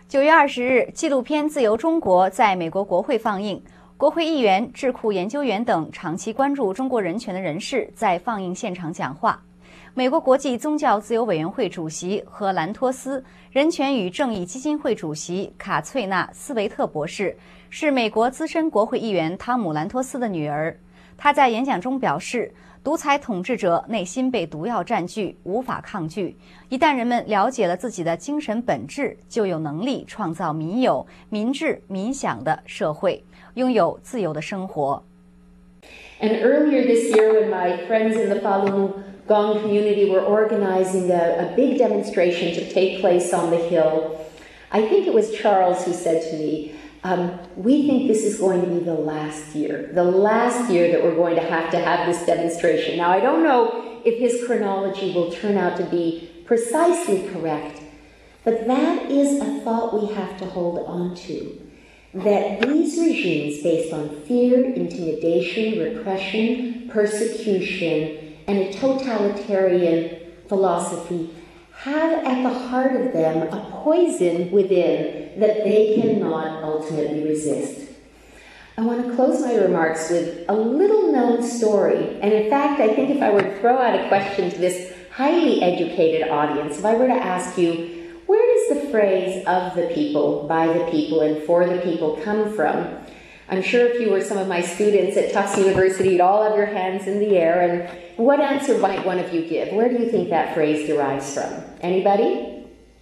9月20日，纪录片《自由中国》在美国国会放映。国会议员、智库研究员等长期关注中国人权的人士在放映现场讲话。美国国际宗教自由委员会主席赫兰托斯、人权与正义基金会主席卡翠娜·斯维特博士是美国资深国会议员汤姆·兰托斯的女儿。她在演讲中表示，独裁统治者内心被毒药占据，无法抗拒。一旦人们了解了自己的精神本质，就有能力创造民有、民治、民享的社会，拥有自由的生活。 And earlier this year, when my friends in the Falun Gong community were organizing a big demonstration to take place on the Hill, I think it was Charles who said to me, we think this is going to be the last year that we're going to have this demonstration. Now, I don't know if his chronology will turn out to be precisely correct, but that is a thought we have to hold on to, that these regimes based on fear, intimidation, repression, persecution, and a totalitarian philosophy have at the heart of them a poison within that they cannot ultimately resist. I want to close my remarks with a little-known story. And in fact, I think if I were to throw out a question to this highly educated audience, if I were to ask you, where does the phrase "of the people, by the people, and for the people" come from? I'm sure if you were some of my students at Tufts University, you'd all have your hands in the air. And what answer might one of you give? Where do you think that phrase derives from? Anybody?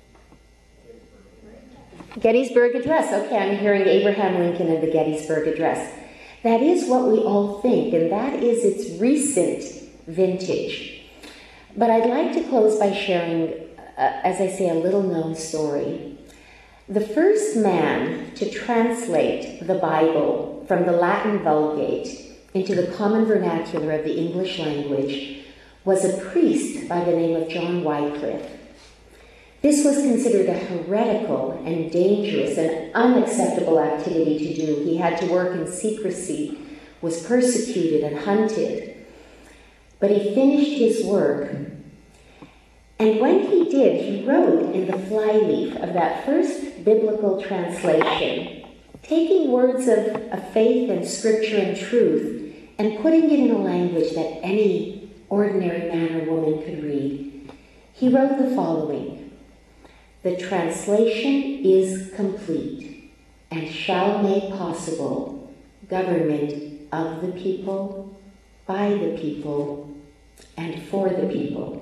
Gettysburg Address. Okay, I'm hearing Abraham Lincoln and the Gettysburg Address. That is what we all think, and that is its recent vintage. But I'd like to close by sharing, as I say, a little-known story. The first man to translate the Bible from the Latin Vulgate into the common vernacular of the English language was a priest by the name of John Wycliffe. This was considered a heretical and dangerous and unacceptable activity to do. He had to work in secrecy, was persecuted and hunted. But he finished his work. And when he did, he wrote in the flyleaf of that first biblical translation, taking words of faith and scripture and truth and putting it in a language that any ordinary man or woman could read. He wrote the following: "The translation is complete and shall make possible government of the people, by the people, and for the people."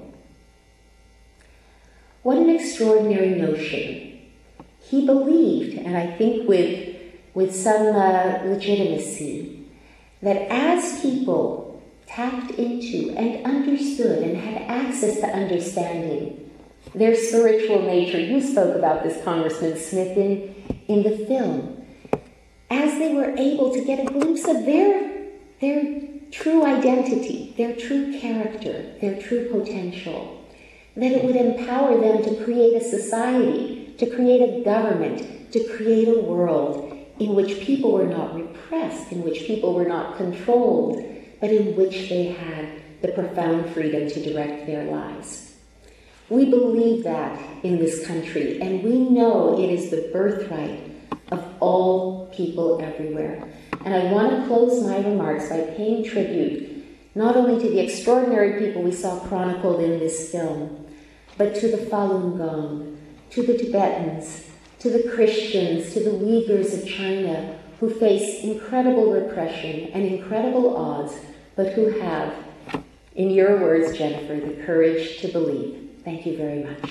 What an extraordinary notion. He believed, and I think with some legitimacy, that as people tapped into and understood and had access to understanding their spiritual nature, you spoke about this, Congressman Smith, in the film, as they were able to get a glimpse of their true identity, their true character, their true potential, that it would empower them to create a society, to create a government, to create a world in which people were not repressed, in which people were not controlled, but in which they had the profound freedom to direct their lives. We believe that in this country, and we know it is the birthright of all people everywhere. And I want to close my remarks by paying tribute not only to the extraordinary people we saw chronicled in this film, but to the Falun Gong, to the Tibetans, to the Christians, to the Uyghurs of China, who face incredible repression and incredible odds, but who have, in your words, Jennifer, the courage to believe. Thank you very much.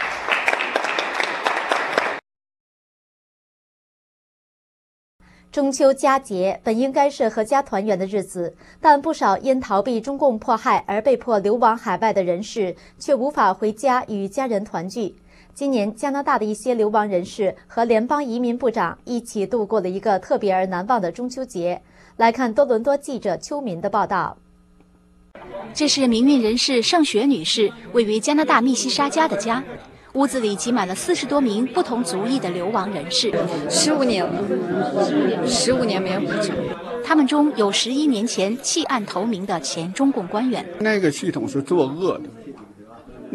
中秋佳节本应该是阖家团圆的日子，但不少因逃避中共迫害而被迫流亡海外的人士却无法回家与家人团聚。今年，加拿大的一些流亡人士和联邦移民部长一起度过了一个特别而难忘的中秋节。来看多伦多记者邱民的报道。 这是民运人士盛雪女士位于加拿大密西沙加的家。屋子里挤满了40多名不同族裔的流亡人士 ，15年没有回去。 他们中有11年前弃暗投明的前中共官员。 那个系统是作恶的，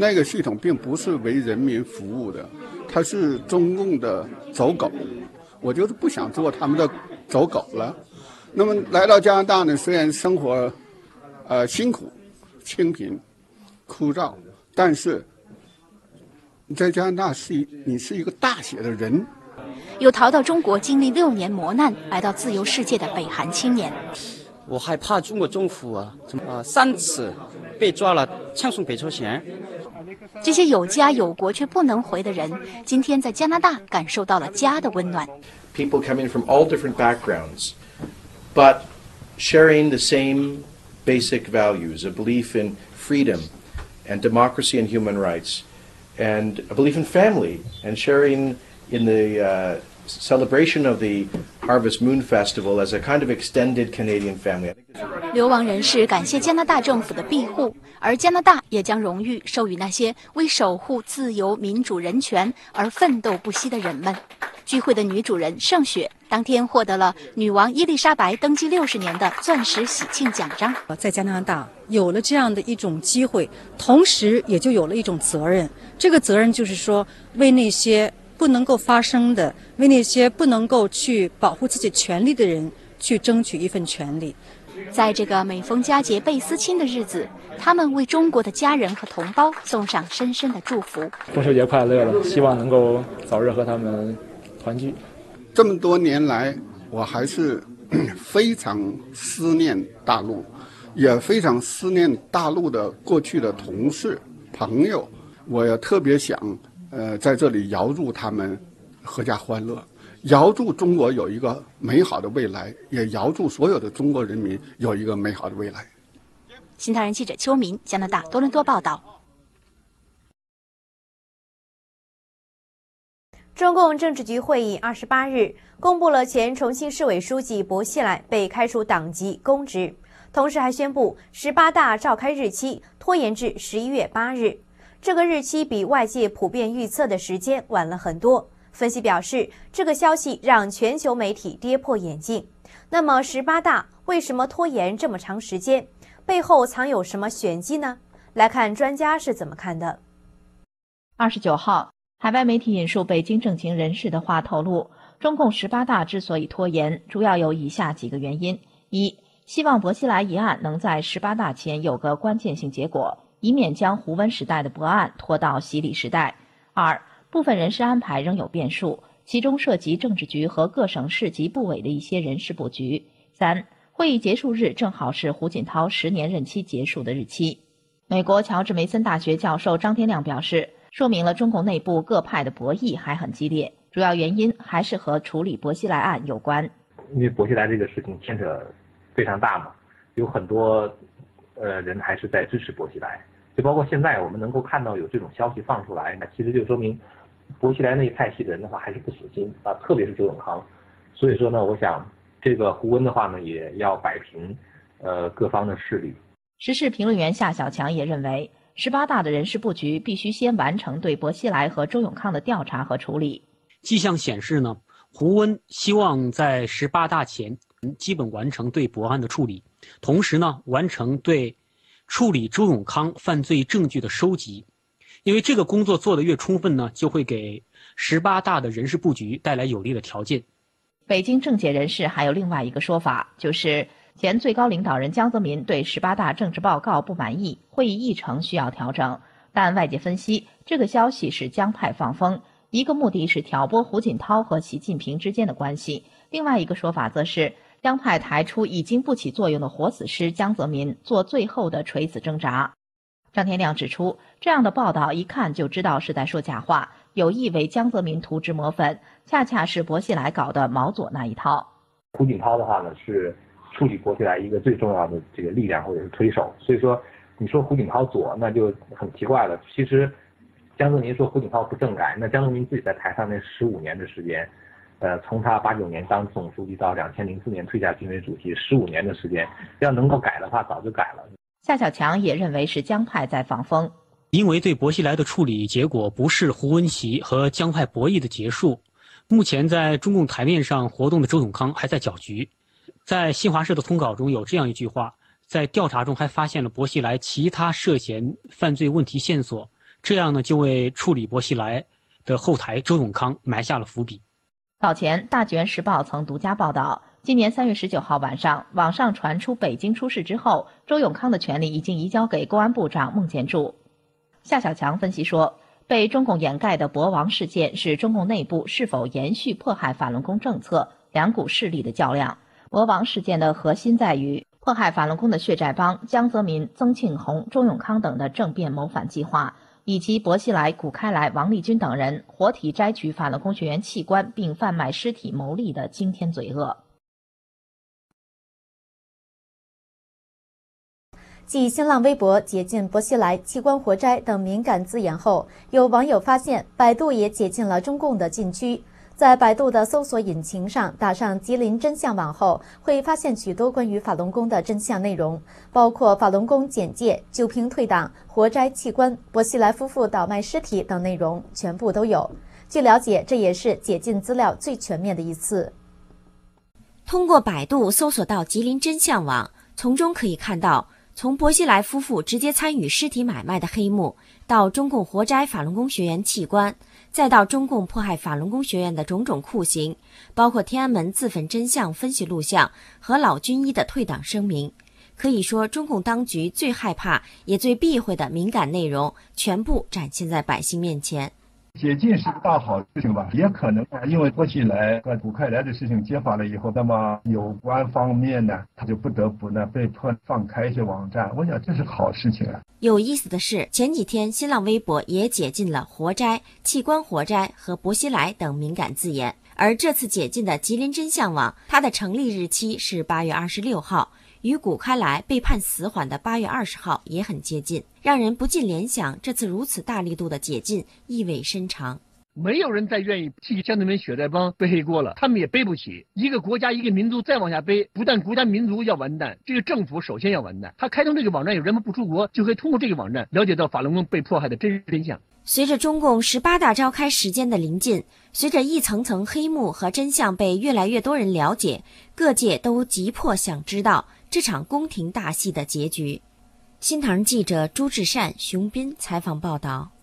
那个系统并不是为人民服务的，它是中共的走狗。我就是不想做他们的走狗了。那么来到加拿大呢，虽然生活辛苦、清贫、枯燥，但是你在加拿大你是一个大写的人。 有逃到中国经历6年磨难来到自由世界的北韩青年。 我害怕中国政府3次被抓了，遣送北朝鲜。 这些有家有国却不能回的人，今天在加拿大感受到了家的温暖。 People coming from all different backgrounds, but sharing the same basic values, a belief in freedom and democracy and human rights, and a belief in family, and sharing in the celebration of the Harvest Moon Festival as a kind of extended Canadian family. 流亡人士感谢加拿大政府的庇护，而加拿大也将荣誉授予那些为守护自由、民主、人权而奋斗不息的人们。聚会的女主人盛雪当天获得了女王伊丽莎白登基60年的钻石喜庆奖章。 在加拿大有了这样的一种机会，同时也就有了一种责任。这个责任就是说，为那些不能够发声的，为那些不能够去保护自己权利的人去争取一份权利。 在这个每逢佳节倍思亲的日子，他们为中国的家人和同胞送上深深的祝福。 中秋节快乐了，希望能够早日和他们团聚。 这么多年来，我还是非常思念大陆，也非常思念大陆的过去的同事朋友。我也特别想在这里遥祝他们阖家欢乐，遥祝中国有一个美好的未来，也遥祝所有的中国人民有一个美好的未来。 新唐人记者邱明，加拿大多伦多报道。 中共政治局会议28日公布了前重庆市委书记薄熙来被开除党籍公职，同时还宣布18大召开日期拖延至11月8日。这个日期比外界普遍预测的时间晚了很多。分析表示，这个消息让全球媒体跌破眼镜。那么18大为什么拖延这么长时间？背后藏有什么玄机呢？来看专家是怎么看的。 29号，海外媒体引述北京政情人士的话透露，中共18大之所以拖延，主要有以下几个原因：一，希望薄熙来一案能在18大前有个关键性结果，以免将胡温时代的薄案拖到习李时代；二，部分人事安排仍有变数，其中涉及政治局和各省市级部委的一些人事布局；三，会议结束日正好是胡锦涛10年任期结束的日期。美国乔治梅森大学教授张天亮表示，说明了中共内部各派的博弈还很激烈，主要原因还是和处理薄熙来案有关。 因为薄熙来这个事情牵扯非常大嘛，有很多人还是在支持薄熙来，就包括现在我们能够看到有这种消息放出来，那其实就说明薄熙来那一派系的人的话还是不死心啊，特别是周永康。所以说呢，我想这个胡温的话呢，也要摆平各方的势力。 时事评论员夏小强也认为，18大的人事布局必须先完成对薄熙来和周永康的调查和处理。 迹象显示呢，胡温希望在18大前基本完成对薄案的处理，同时呢，完成对处理周永康犯罪证据的收集。因为这个工作做得越充分呢，就会给18大的人事布局带来有利的条件。 北京政界人士还有另外一个说法，就是前最高领导人江泽民对18大政治报告不满意，会议议程需要调整。但外界分析，这个消息是江派放风，一个目的是挑拨胡锦涛和习近平之间的关系，另外一个说法则是江派抬出已经不起作用的活死尸江泽民做最后的垂死挣扎。张天亮指出，这样的报道一看就知道是在说假话，有意为江泽民涂脂抹粉，恰恰是薄熙来搞的毛左那一套。 胡锦涛的话呢，是处理薄熙来一个最重要的这个力量或者是推手，所以说你说胡锦涛左，那就很奇怪了。其实江泽民说胡锦涛不政改，那江泽民自己在台上那15年的时间，从他89年当总书记到2004年退下军委主席，15年的时间，要能够改的话早就改了。 夏小强也认为是江派在放风， 因为对薄熙来的处理结果不是胡温习和江派博弈的结束，目前在中共台面上活动的周永康还在搅局。在新华社的通稿中有这样一句话，在调查中还发现了薄熙来其他涉嫌犯罪问题线索， 这样呢就为处理薄熙来的后台周永康埋下了伏笔。 早前，《大纪元时报》曾独家报道，今年3月19号晚上，网上传出北京出事之后，周永康的权力已经移交给公安部长孟建柱。夏小强分析说，被中共掩盖的博王事件是中共内部是否延续迫害法轮功政策两股势力的较量。博王事件的核心在于迫害法轮功的血债帮江泽民、曾庆红、周永康等的政变谋反计划，以及薄熙来、谷开来、王立军等人活体摘取法轮功学员器官并贩卖尸体牟利的惊天罪恶。 继新浪微博解禁薄熙来、器官活摘等敏感字眼后，有网友发现百度也解禁了中共的禁区。在百度的搜索引擎上打上吉林真相网后，会发现许多关于法轮功的真相内容，包括法轮功简介、酒瓶退党、活摘器官、薄熙来夫妇倒卖尸体等内容全部都有。据了解，这也是解禁资料最全面的一次。 通过百度搜索到吉林真相网，从中可以看到从薄熙来夫妇直接参与尸体买卖的黑幕，到中共活摘法轮功学员器官，再到中共迫害法轮功学员的种种酷刑，包括天安门自焚真相分析录像和老军医的退党声明。可以说，中共当局最害怕也最避讳的敏感内容全部展现在百姓面前。 解禁是个大好事情吧，也可能因为薄熙来和谷开来的事情揭发了以后，那么有关方面呢，他就不得不被迫放开一些网站，我想这是好事情啊。 有意思的是，前几天新浪微博也解禁了活摘、器官活摘和薄熙来等敏感字眼，而这次解禁的吉林真相网，它的成立日期是8月26号，与谷开来被判死缓的8月20号也很接近，让人不禁联想，这次如此大力度的解禁意味深长。 没有人再愿意替江泽民血债帮背黑锅了，他们也背不起。一个国家一个民族再往下背，不但国家民族要完蛋，这个政府首先要完蛋。他开通这个网站，有人们不出国，就可以通过这个网站了解到法轮功被迫害的真相。 随着中共18大召开时间的临近，随着一层层黑幕和真相被越来越多人了解，各界都急迫想知道这场宫廷大戏的结局。新唐人记者朱志善、熊斌采访报道。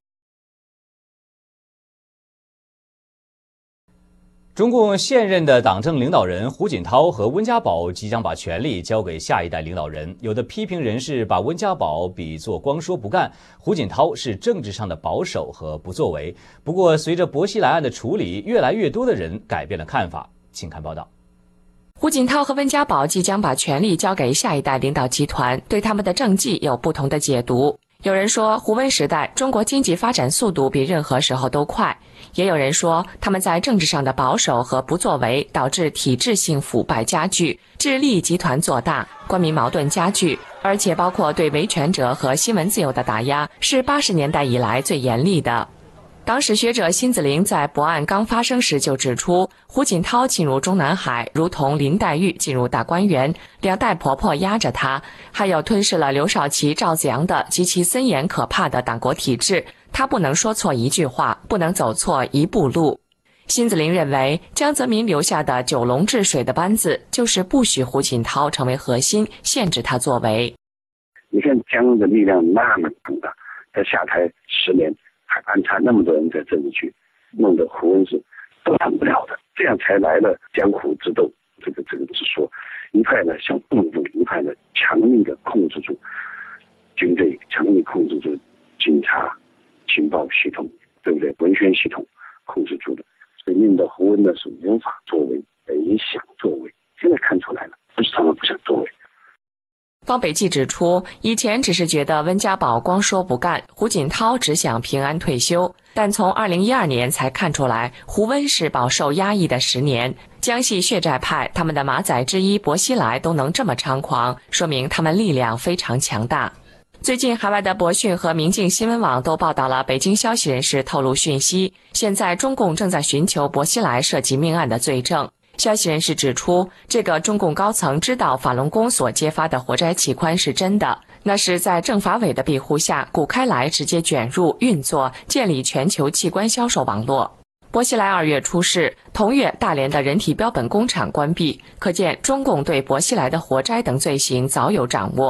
中共现任的党政领导人胡锦涛和温家宝即将把权力交给下一代领导人。有的批评人士把温家宝比作光说不干，胡锦涛是政治上的保守和不作为。不过，随着薄熙来案的处理，越来越多的人改变了看法。请看报道。 胡锦涛和温家宝即将把权力交给下一代领导集团，对他们的政绩有不同的解读。有人说，胡温时代中国经济发展速度比任何时候都快，也有人说他们在政治上的保守和不作为导致体制性腐败加剧，致利益集团做大，官民矛盾加剧，而且包括对维权者和新闻自由的打压是80年代以来最严厉的。党史学者辛子玲在博案刚发生时就指出，胡锦涛进入中南海如同林黛玉进入大观园，两代婆婆压着她，还有吞噬了刘少奇、赵子阳的极其森严可怕的党国体制，她不能说错一句话，不能走错一步路。辛子玲认为，江泽民留下的九龙治水的班子，就是不许胡锦涛成为核心，限制他作为。 你看江的力量那么强大，他下台10年。还安插那么多人在政治局，弄得胡温是都挡不了的，这样才来了江湖之斗。这个是说，一派呢想动用，一派呢强力的控制住军队，强力控制住警察、情报系统，对不对？文宣系统控制住的，所以令到胡温呢是无法作为，也想作为。现在看出来了，不是他们不想作为。 方北骥指出，以前只是觉得温家宝光说不干，胡锦涛只想平安退休，但从2012年才看出来，胡温是饱受压抑的10年。江系血债派他们的马仔之一薄熙来都能这么猖狂，说明他们力量非常强大。最近海外的博讯和明镜新闻网都报道了北京消息人士透露讯息，现在中共正在寻求薄熙来涉及命案的罪证。消息人士指出，这个中共高层知道法轮功所揭发的活摘器官是真的，那是在政法委的庇护下，谷开来直接卷入运作，建立全球器官销售网络。薄熙来2月出事，同月大连的人体标本工厂关闭，可见中共对薄熙来的活摘等罪行早有掌握。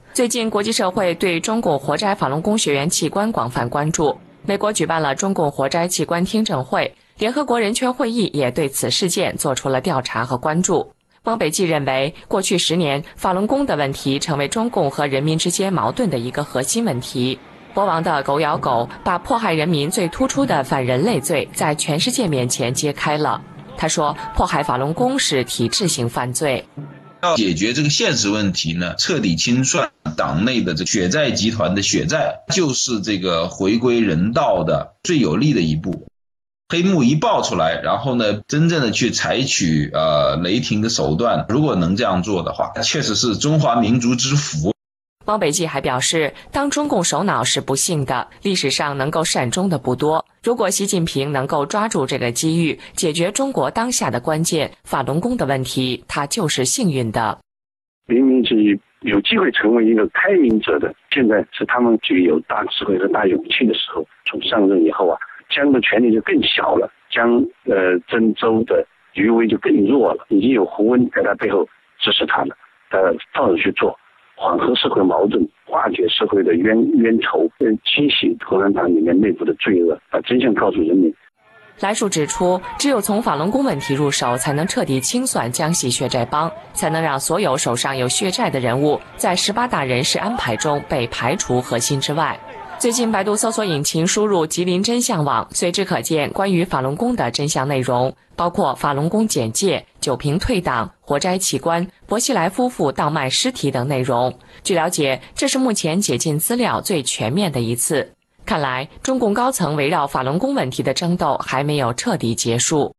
最近，国际社会对中共活摘法轮功学员器官广泛关注。美国举办了中共活摘器官听证会，联合国人权会议也对此事件做出了调查和关注。汪北骥认为，过去10年，法轮功的问题成为中共和人民之间矛盾的一个核心问题。博王的狗咬狗把迫害人民最突出的反人类罪在全世界面前揭开了。他说，迫害法轮功是体制性犯罪。 要解决这个现实问题呢，彻底清算党内的这血债集团的血债，就是这个回归人道的最有力的一步。黑幕一爆出来，然后呢，真正的去采取雷霆的手段，如果能这样做的话，确实是中华民族之福。 汪北骥还表示，当中共首脑是不幸的，历史上能够善终的不多。如果习近平能够抓住这个机遇，解决中国当下的关键法轮功的问题，他就是幸运的。 明明是有机会成为一个开明者的，现在是他们具有大智慧和大勇气的时候。从上任以后啊，江的权力就更小了，江郑州的余威就更弱了，已经有胡温在他背后支持他了，照着去做。缓和社会矛盾，化解社会的冤仇，清洗共产党里面内部的罪恶，把真相告诉人民。 来树指出，只有从法轮功问题入手，才能彻底清算江西血债帮，才能让所有手上有血债的人物在18大人事安排中被排除核心之外。最近，百度搜索引擎输入吉林真相网，随之可见关于法轮功的真相内容，包括法轮功简介、九平退党、活摘器官、薄熙来夫妇倒卖尸体等内容。据了解，这是目前解禁资料最全面的一次。看来，中共高层围绕法轮功问题的争斗还没有彻底结束。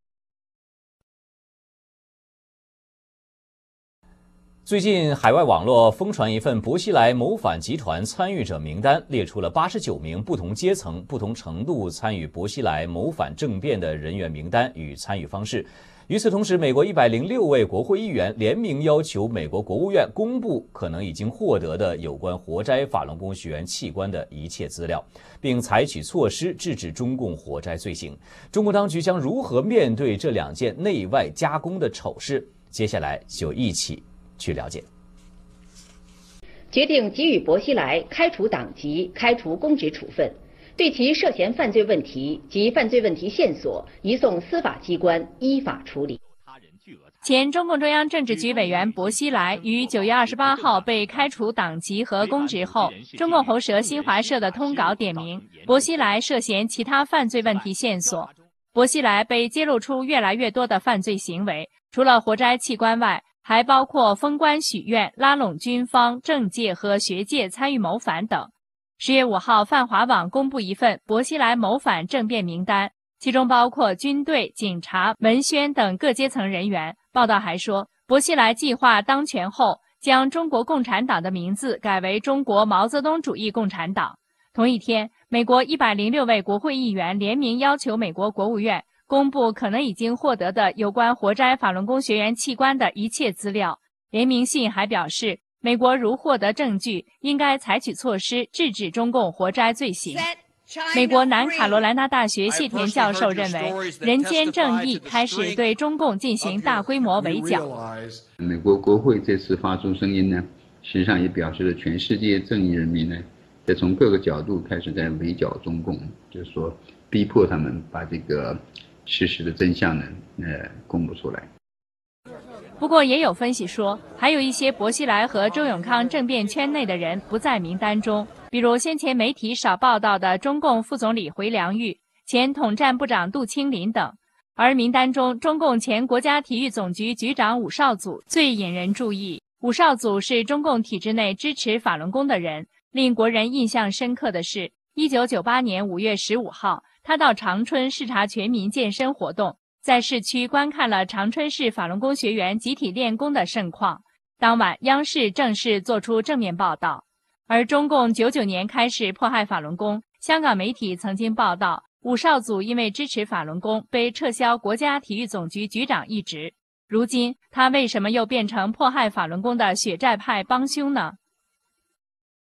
最近，海外网络疯传一份薄熙来谋反集团参与者名单，列出了89名不同阶层、不同程度参与薄熙来谋反政变的人员名单与参与方式。与此同时，美国106位国会议员联名要求美国国务院公布可能已经获得的有关活摘法轮功学员器官的一切资料，并采取措施制止中共活摘罪行。中国当局将如何面对这2件内外夹攻的丑事？接下来就一起去了解。 决定给予薄熙来开除党籍、开除公职处分，对其涉嫌犯罪问题及犯罪问题线索移送司法机关依法处理。 前中共中央政治局委员薄熙来于9月28号被开除党籍和公职后，中共喉舌新华社的通稿点名薄熙来涉嫌其他犯罪问题线索。薄熙来被揭露出越来越多的犯罪行为，除了活摘器官外，还包括封官许愿、拉拢军方、政界和学界参与谋反等。10月5号，泛华网公布一份薄熙来谋反政变名单，其中包括军队、警察、文宣等各阶层人员。报道还说，薄熙来计划当权后，将中国共产党的名字改为中国毛泽东主义共产党。同一天，美国106位国会议员联名要求美国国务院公布可能已经获得的有关活摘法轮功学员器官的一切资料。联名信还表示，美国如获得证据，应该采取措施制止中共活摘罪行。美国南卡罗来纳大学谢田教授认为，人间正义开始对中共进行大规模围剿。 美国国会这次发出声音呢，实际上也表示了全世界正义人民呢，在从各个角度开始在围剿中共，就是说逼迫他们把这个事实的真相呢，公布出来。 不过也有分析说，还有一些薄熙来和周永康政变圈内的人不在名单中，比如先前媒体少报道的中共副总理回良玉、前统战部长杜青林等。而名单中，中共前国家体育总局局长武少祖最引人注意。武少祖是中共体制内支持法轮功的人。令国人印象深刻的是，1998年5月15号，他到长春视察全民健身活动，在市区观看了长春市法轮功学员集体练功的盛况。当晚，央视正式做出正面报道。而中共99年开始迫害法轮功，香港媒体曾经报道，武少祖因为支持法轮功被撤销国家体育总局局长一职。如今，他为什么又变成迫害法轮功的血债派帮凶呢？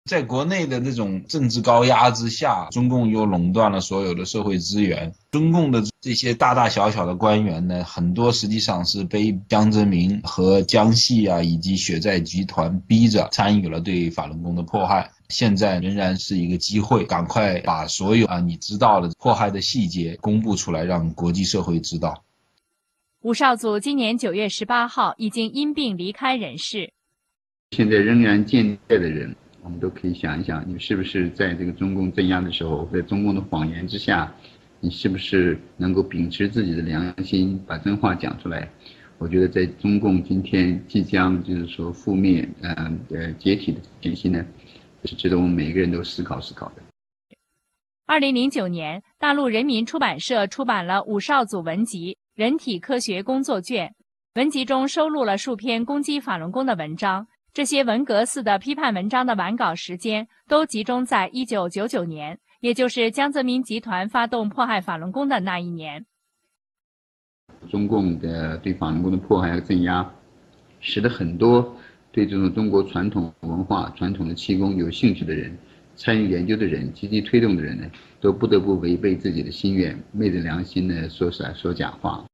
在国内的这种政治高压之下，中共又垄断了所有的社会资源。中共的这些大大小小的官员呢，很多实际上是被江泽民和江系以及血债集团逼着参与了对法轮功的迫害。现在仍然是一个机会，赶快把所有你知道的迫害的细节公布出来，让国际社会知道。 伍少祖今年9月18号已经因病离开人世。 现在仍然健在的人，我们都可以想一想，你是不是在这个中共镇压的时候，在中共的谎言之下，你是不是能够秉持自己的良心，把真话讲出来？我觉得在中共今天即将就是说覆灭、解体的前夕呢，是值得我们每个人都思考的。 2009年，大陆人民出版社出版了伍少祖文集《人体科学工作卷》，文集中收录了数篇攻击法轮功的文章。这些文革似的批判文章的完稿时间都集中在1999年，也就是江泽民集团发动迫害法轮功的那一年。 中共的对法轮功的迫害和镇压，使得很多对这种中国传统文化、传统的气功有兴趣的人、参与研究的人、积极推动的人呢，都不得不违背自己的心愿，昧着良心呢说假话。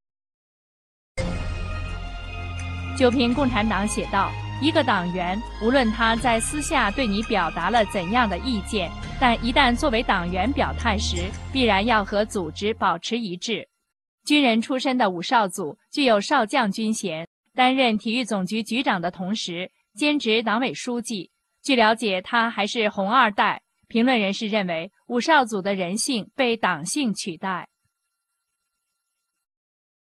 就凭共产党写道，一个党员，无论他在私下对你表达了怎样的意见，但一旦作为党员表态时，必然要和组织保持一致。军人出身的伍少祖具有少将军衔，担任体育总局局长的同时，兼职党委书记。据了解，他还是红二代。评论人士认为，伍少祖的人性被党性取代。